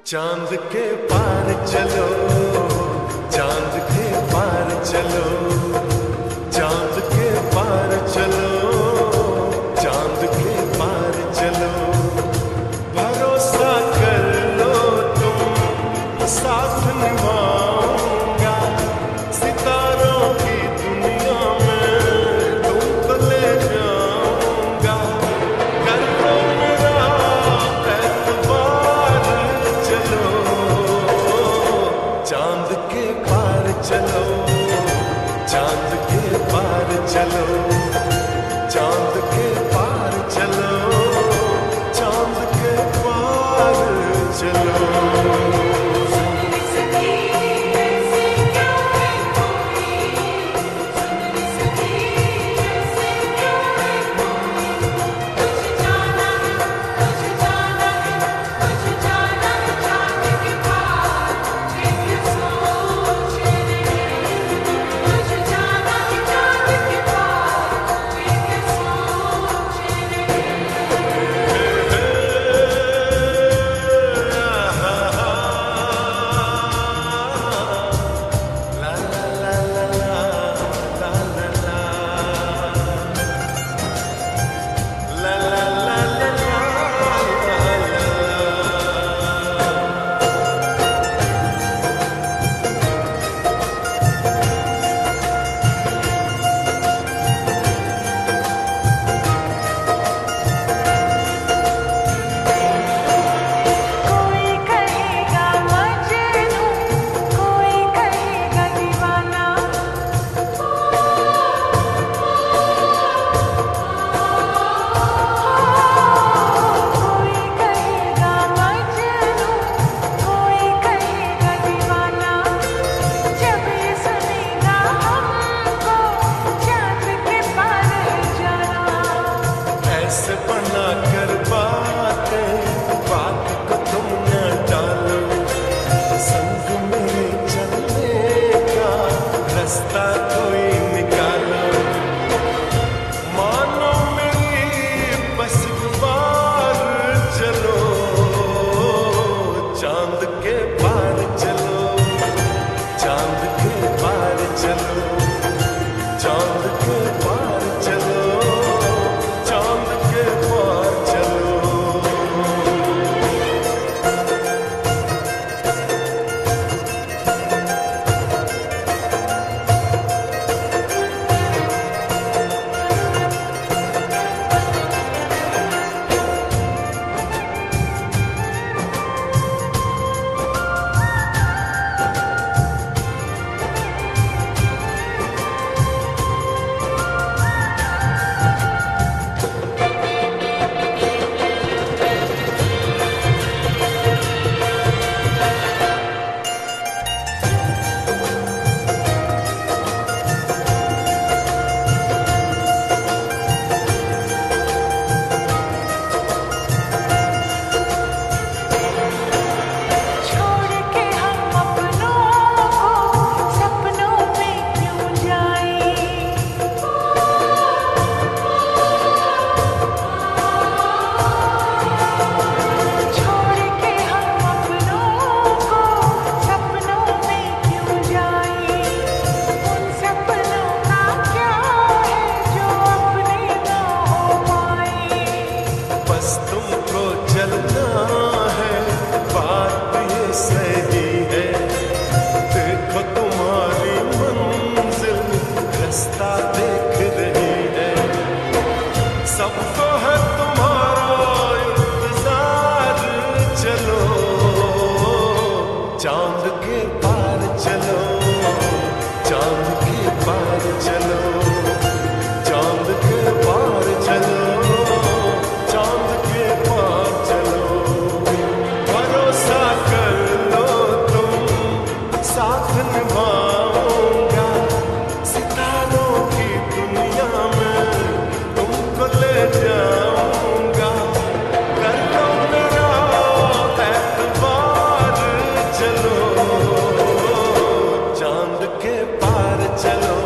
चांद के पार चलो, चांद के पार चलो, चांद के पार चलो, चांद के पार चलो। भरोसा कर लो तुम, साथ निभाऊंगा। सितारों की दुनिया में तुमको ले जाऊंगा। कर लो मेरा एतबार, चलो चांद के पार चलो, चांद के पार चलो, चांद के पार चलो, चांद के पार चलो। ऐसे बना कर बातें, बात को तुम न डालो। संग मेरे चलने का रास्ता कोई निकालो। मानो मेरी बस बार चलो, चांद के पार चलो, चांद के पार चलो, चांद के पार चलो, चांद के पार चलो। बस तुमको चलना है, बात ये सही है। देखो तुम्हारी मंजिल रास्ता देख रही है। सबको है तुम्हारा इंतजार, चलो चांद के पार चलो, चांद के पार चलो, चांद के पार चलो, चांद के पार चलो। भरोसा कर लो तुम, साथ निभाऊंगा। सितारों की दुनिया में तुमको ले जाऊंगा। कर लो मेरा एतबार, चलो चांद के पार चलो,